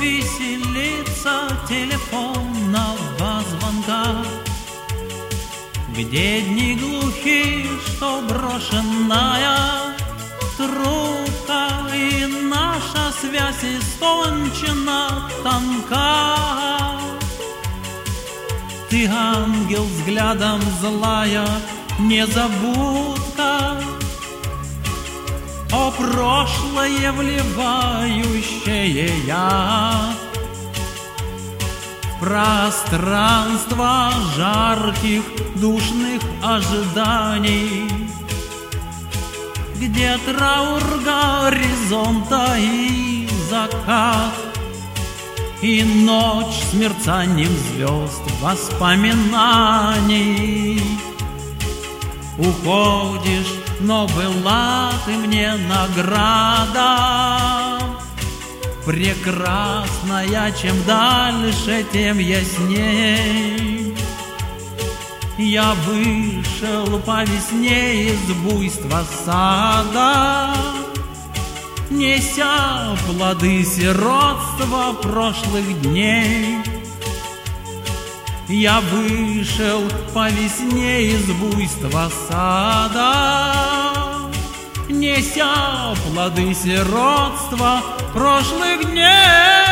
веселится телефонного звонка, где дни глухие, что брошенная трубка, и наша связь истончена, тонка. Ты, ангел, взглядом злая незабудка, о прошлое вливающее яд, пространство жарких душных ожиданий, где траур горизонта и закат, и ночь с мерцанием звезд воспоминаний. Уходишь, но была ты мне награда, прекрасная, чем дальше, тем ясней. Я вышел по весне из буйства сада, неся плоды сиротства прошлых дней. Я вышел по весне из буйства сада, неся плоды сиротства прошлых дней.